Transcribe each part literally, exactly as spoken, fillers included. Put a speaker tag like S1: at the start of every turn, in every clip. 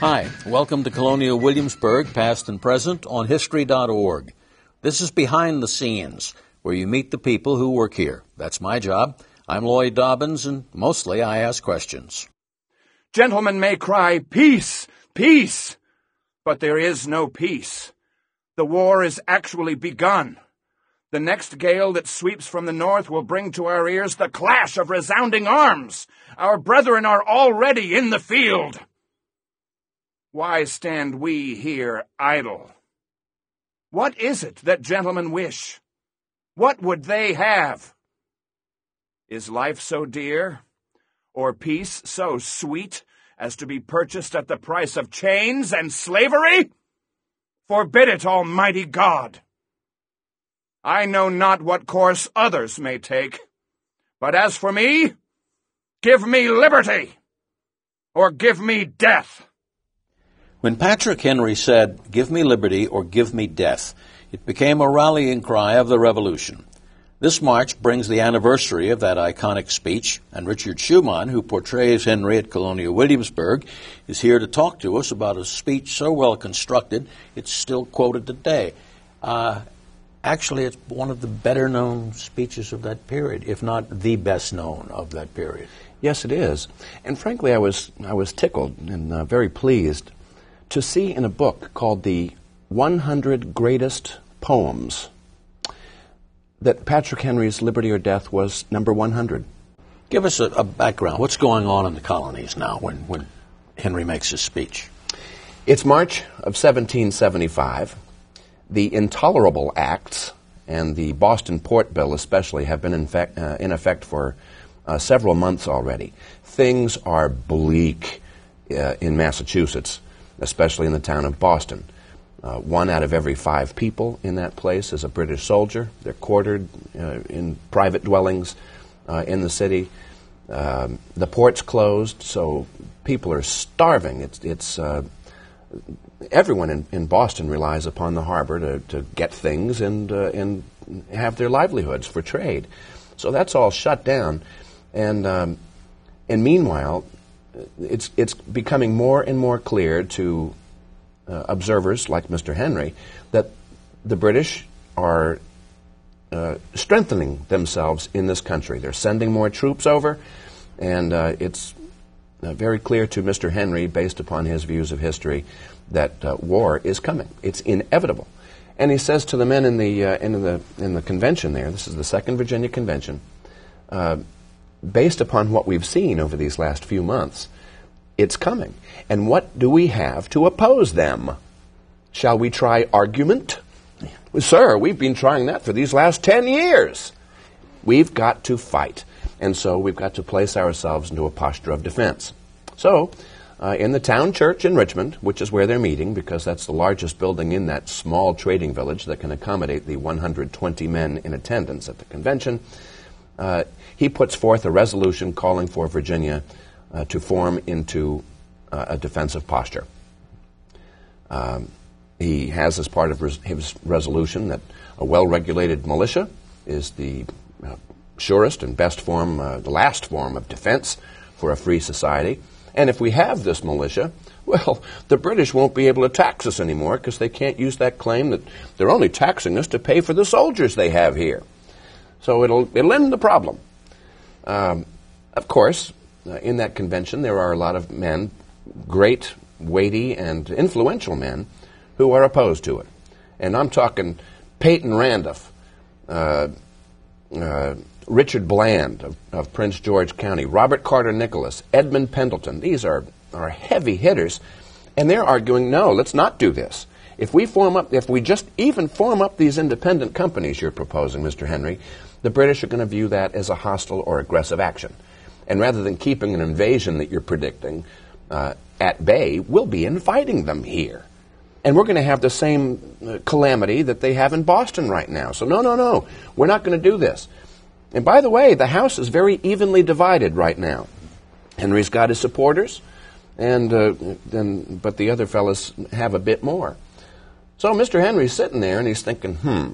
S1: Hi, welcome to Colonial Williamsburg, past and present, on history dot org. This is Behind the Scenes, where you meet the people who work here. That's my job. I'm Lloyd Dobbins, and mostly I ask questions.
S2: Gentlemen may cry, peace, peace, but there is no peace. The war is actually begun. The next gale that sweeps from the north will bring to our ears the clash of resounding arms. Our brethren are already in the field. Why stand we here idle? What is it that gentlemen wish? What would they have? Is life so dear, or peace so sweet, as to be purchased at the price of chains and slavery? Forbid it, Almighty God! I know not what course others may take, but as for me, give me liberty, or give me death.
S1: When Patrick Henry said, "Give me liberty or give me death," it became a rallying cry of the Revolution. This March brings the anniversary of that iconic speech, and Richard Schumann, who portrays Henry at Colonial Williamsburg, is here to talk to us about a speech so well constructed it's still quoted today. Uh, actually, it's one of the better-known speeches of that period, if not the best-known of that period.
S3: Yes, it is. And frankly, I was I was tickled and uh, very pleased to see in a book called The one hundred Greatest Poems that Patrick Henry's Liberty or Death was number one hundred.
S1: Give us a, a background. What's going on in the colonies now when, when Henry makes his speech?
S3: It's March of seventeen seventy-five. The Intolerable Acts and the Boston Port Bill especially have been in, fact, uh, in effect for uh, several months already. Things are bleak uh, in Massachusetts, especially in the town of Boston. Uh, one out of every five people in that place is a British soldier. They're quartered uh, in private dwellings uh, in the city. Um, the port's closed, so people are starving. It's, it's uh, everyone in, in Boston relies upon the harbor to, to get things and, uh, and have their livelihoods for trade. So that's all shut down. And, um, and meanwhile, It's it's becoming more and more clear to uh, observers like Mister Henry that the British are uh, strengthening themselves in this country. They're sending more troops over, and uh, it's uh, very clear to Mister Henry, based upon his views of history, that uh, war is coming. It's inevitable. And he says to the men in the uh, in the in the convention there, this is the Second Virginia Convention, uh, based upon what we've seen over these last few months, it's coming. And what do we have to oppose them? Shall we try argument? Well, sir, we've been trying that for these last ten years. We've got to fight. And so we've got to place ourselves into a posture of defense. So, uh, in the town church in Richmond, which is where they're meeting, because that's the largest building in that small trading village that can accommodate the one hundred twenty men in attendance at the convention, uh, he puts forth a resolution calling for Virginia uh, to form into uh, a defensive posture. Um, he has as part of res- his resolution that a well-regulated militia is the uh, surest and best form, uh, the last form of defense for a free society. And if we have this militia, well, the British won't be able to tax us anymore because they can't use that claim that they're only taxing us to pay for the soldiers they have here. So it'll, it'll end the problem. Um, of course, uh, in that convention, there are a lot of men, great, weighty, and influential men, who are opposed to it. And I'm talking Peyton Randolph, uh, uh, Richard Bland of, of Prince George County, Robert Carter Nicholas, Edmund Pendleton. These are, are heavy hitters, and they're arguing, no, let's not do this. If we form up, if we just even form up these independent companies you're proposing, Mister Henry, the British are going to view that as a hostile or aggressive action. And rather than keeping an invasion that you're predicting uh, at bay, we'll be inviting them here. And we're going to have the same uh, calamity that they have in Boston right now. So no, no, no, we're not going to do this. And by the way, the House is very evenly divided right now. Henry's got his supporters, and uh, then, but the other fellas have a bit more. So Mister Henry's sitting there, and he's thinking, hmm,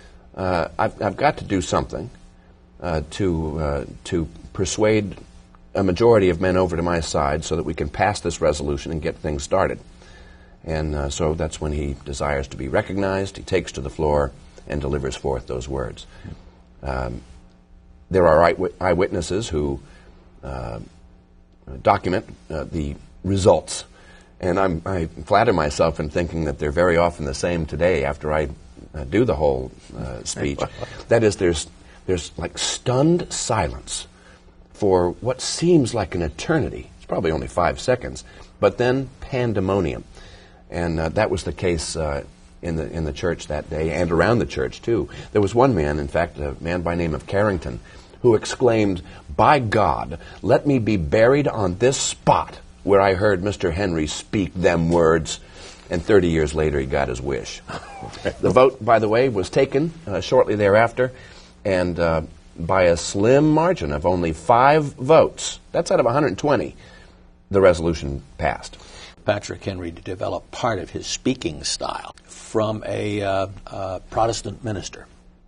S3: uh, I've, I've got to do something uh, to uh, to persuade a majority of men over to my side so that we can pass this resolution and get things started. And uh, so that's when he desires to be recognized. He takes to the floor and delivers forth those words. Um, there are eyewit- eyewitnesses who uh, document uh, the results. And I'm, I flatter myself in thinking that they're very often the same today after I uh, do the whole uh, speech. That is, there's, there's like stunned silence for what seems like an eternity. It's probably only five seconds, but then pandemonium. And uh, that was the case uh, in the in the church that day and around the church, too. There was one man, in fact, a man by name of Carrington, who exclaimed, "By God, let me be buried on this spot where I heard Mister Henry speak them words." And thirty years later, he got his wish. The vote, by the way, was taken uh, shortly thereafter, and uh, by a slim margin of only five votes, that's out of one hundred twenty, the resolution passed.
S1: Patrick Henry developed part of his speaking style from a uh, uh, Protestant minister.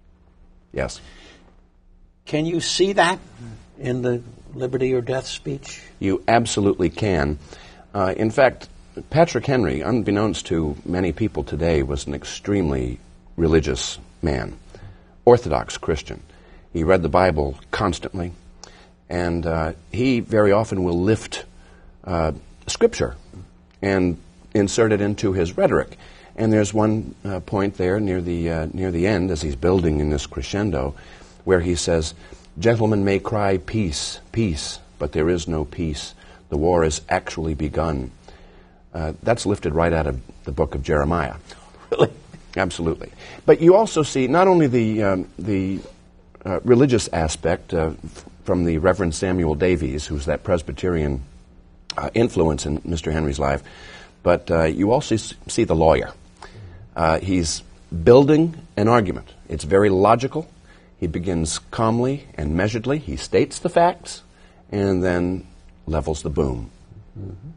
S3: Yes.
S1: Can you see that in the Liberty or Death speech?
S3: You absolutely can. Uh, in fact, Patrick Henry, unbeknownst to many people today, was an extremely religious man, Orthodox Christian. He read the Bible constantly, and uh, he very often will lift uh, Scripture and insert it into his rhetoric. And there's one uh, point there near the uh, near the end, as he's building in this crescendo, where he says, "Gentlemen may cry peace, peace, but there is no peace. The war is actually begun." Uh, that's lifted right out of the book of Jeremiah.
S1: Really?
S3: Absolutely. But you also see not only the um, the uh, religious aspect uh, f- from the Reverend Samuel Davies, who's that Presbyterian uh, influence in Mister Henry's life, but uh, you also s- see the lawyer. Uh, he's building an argument. It's very logical. He begins calmly and measuredly. He states the facts and then levels the boom.
S1: Mm-hmm.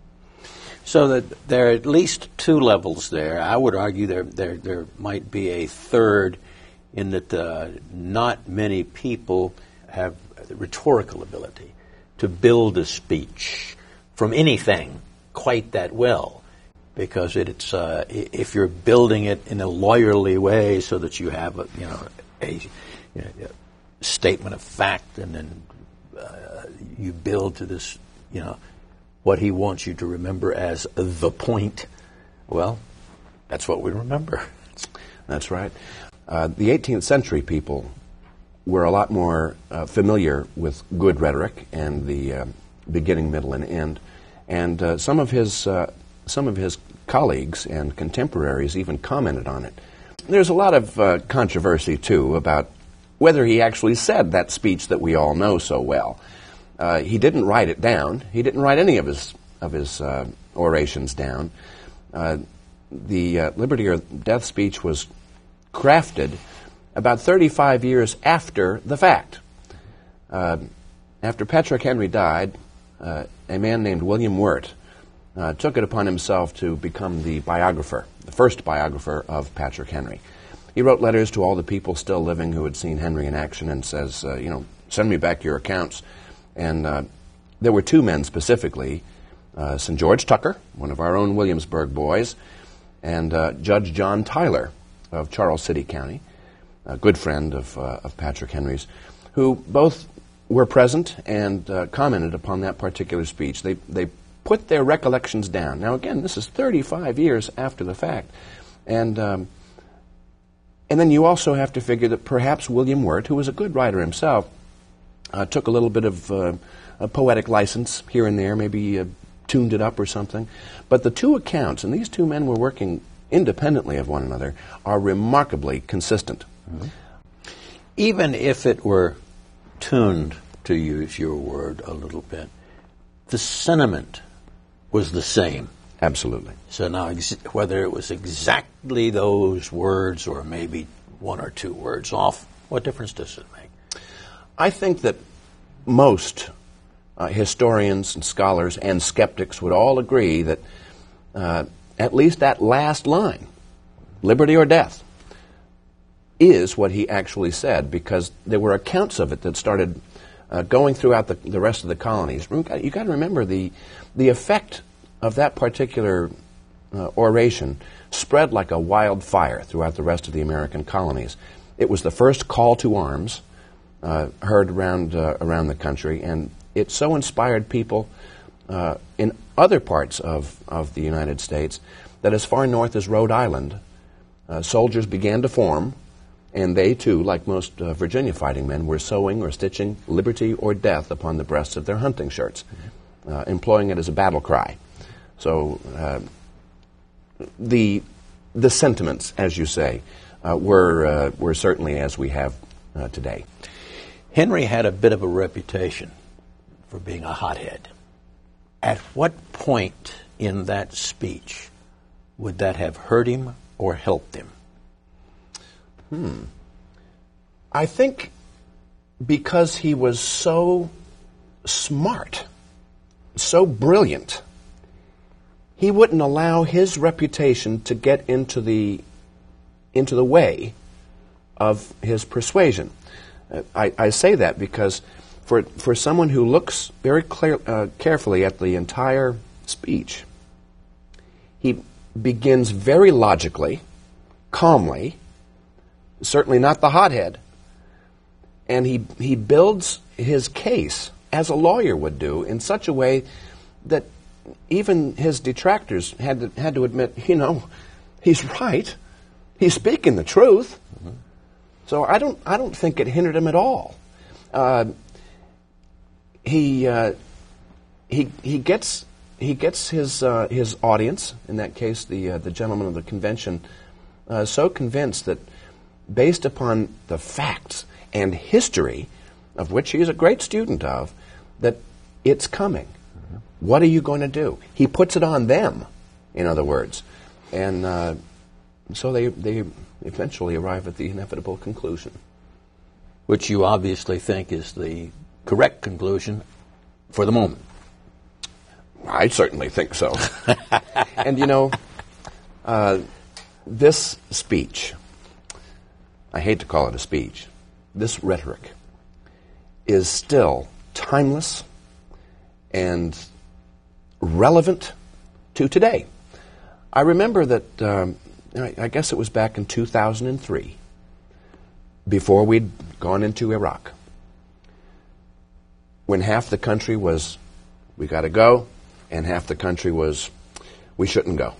S1: So that there are at least two levels there. I would argue there there, there might be a third in that uh, not many people have the rhetorical ability to build a speech from anything quite that well, because it's uh, if you're building it in a lawyerly way so that you have a you know a, you know, a statement of fact, and then uh, you build to this you know what he wants you to remember as the point. Well, that's what we remember.
S3: That's right. Uh, the eighteenth century people were a lot more uh, familiar with good rhetoric and the uh, beginning, middle, and end. And uh, some of his uh, some of his colleagues and contemporaries even commented on it. There's a lot of uh, controversy, too, about whether he actually said that speech that we all know so well. Uh, he didn't write it down. He didn't write any of his of his uh, orations down. Uh, the uh, Liberty or Death speech was crafted about thirty-five years after the fact. Uh, after Patrick Henry died, uh, a man named William Wirt uh, took it upon himself to become the biographer, the first biographer of Patrick Henry. He wrote letters to all the people still living who had seen Henry in action and says, uh, you know, send me back your accounts. And uh, there were two men specifically, uh, Saint George Tucker, one of our own Williamsburg boys, and uh, Judge John Tyler of Charles City County, a good friend of, uh, of Patrick Henry's, who both were present and uh, commented upon that particular speech. They, they put their recollections down. Now, again, this is thirty-five years after the fact. And, um, and then you also have to figure that perhaps William Wirt, who was a good writer himself, Uh, took a little bit of uh, a poetic license here and there, maybe uh, tuned it up or something. But the two accounts, and these two men were working independently of one another, are remarkably consistent.
S1: Mm-hmm. Even if it were tuned, to use your word a little bit, the sentiment was the same.
S3: Absolutely.
S1: So now, ex- whether it was exactly those words or maybe one or two words off, what difference does it make?
S3: I think that most uh, historians and scholars and skeptics would all agree that uh, at least that last line, liberty or death, is what he actually said, because there were accounts of it that started uh, going throughout the, the rest of the colonies. You've got to remember the, the effect of that particular uh, oration spread like a wildfire throughout the rest of the American colonies. It was the first call to arms uh, heard around, uh, around the country, and it so inspired people uh, in other parts of, of the United States that as far north as Rhode Island, uh, soldiers began to form, and they too, like most uh, Virginia fighting men, were sewing or stitching liberty or death upon the breasts of their hunting shirts, uh, employing it as a battle cry. So uh, the the sentiments, as you say, uh, were uh, were certainly as we have uh, today.
S1: Henry had a bit of a reputation for being a hothead. At what point in that speech would that have hurt him or helped him?
S3: Hmm. I think because he was so smart, so brilliant, he wouldn't allow his reputation to get into the into the way of his persuasion. Uh, I, I say that because for for someone who looks very clear, uh, carefully at the entire speech, he begins very logically, calmly, certainly not the hothead, and he he builds his case as a lawyer would do in such a way that even his detractors had to, had to admit, you know, he's right. He's speaking the truth. Mm-hmm. So I don't I don't think it hindered him at all. Uh, he uh, he he gets he gets his uh, his audience, in that case the uh, the gentlemen of the convention, uh, so convinced that based upon the facts and history, of which he is a great student of, that it's coming. Mm-hmm. What are you going to do? He puts it on them, in other words. And uh, so they, they eventually arrive at the inevitable conclusion.
S1: Which you obviously think is the correct conclusion for the moment.
S3: I certainly think so. And, you know, uh, this speech, I hate to call it a speech, this rhetoric is still timeless and relevant to today. I remember that, um, I guess it was back in two thousand three, before we'd gone into Iraq, when half the country was, we got to go, and half the country was, we shouldn't go.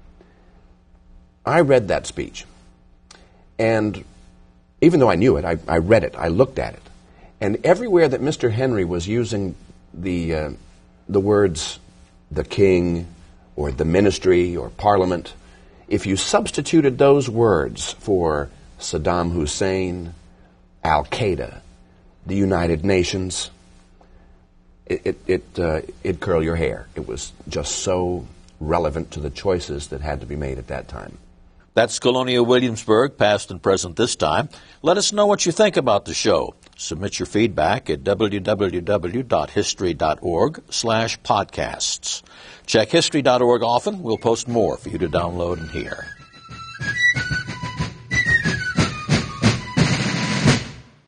S3: I read that speech, and even though I knew it, I, I read it, I looked at it, and everywhere that Mister Henry was using the uh, the words the king or the ministry or parliament, if you substituted those words for Saddam Hussein, Al-Qaeda, the United Nations, it it it, uh, it'd curl your hair. It was just so relevant to the choices that had to be made at that time.
S1: That's Colonial Williamsburg, past and present this time. Let us know what you think about the show. Submit your feedback at w w w dot history dot org slash podcasts. Check history dot org often. We'll post more for you to download and hear.